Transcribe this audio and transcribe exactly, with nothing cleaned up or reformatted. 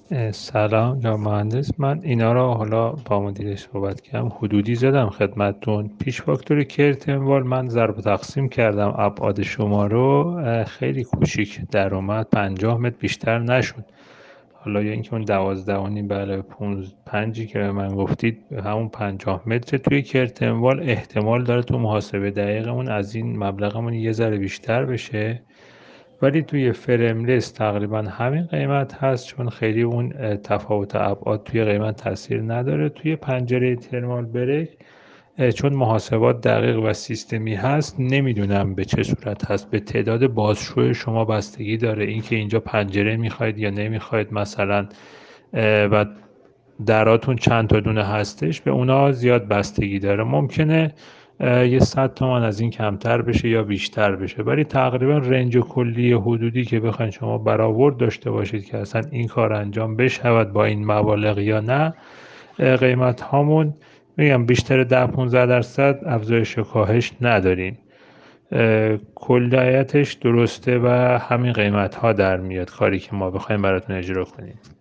اه، سلام جناب مهندس. من اینا را حالا با مدیرش صحبت کردم، حدودی زدم خدمتتون. پیش فاکتور کرتنوال من ضرب و تقسیم کردم ابعاد شما رو، اه، خیلی کوچیک در اومد، پنجاه متر بیشتر نشد. حالا یا اینکه اون دوازده و نیم به علاوه پونز- پنجی که به من گفتید همون پنجاه متر توی کرتنوال احتمال داره تو محاسبه دقیقمون از این مبلغمون یه ذره بیشتر بشه، ولی توی فرملس تقریبا همین قیمت هست، چون خیلی اون اه، تفاوت ابعاد توی قیمت تاثیر نداره. توی پنجره ترمال بریک اه، چون محاسبات دقیق و سیستمی هست، نمیدونم به چه صورت هست، به تعداد بازشوی شما بستگی داره، اینکه اینجا پنجره میخواید یا نمیخواید مثلا، اه، و دراتون چند تا دونه هستش، به اونا زیاد بستگی داره. ممکنه اه، یه صد تومن از این کمتر بشه یا بیشتر بشه، ولی تقریبا رنج کلی حدودی که بخواید شما برآورد داشته باشید که اصلا این کار انجام بشود با این مبالغ یا نه، اه، قیمت هامون میگم بیشتر ده پونزده درصد افزایش و کاهش نداریم. اه، کلیتش درسته و همین قیمت ها در میاد کاری که ما بخوایم براتون اجرا کنیم.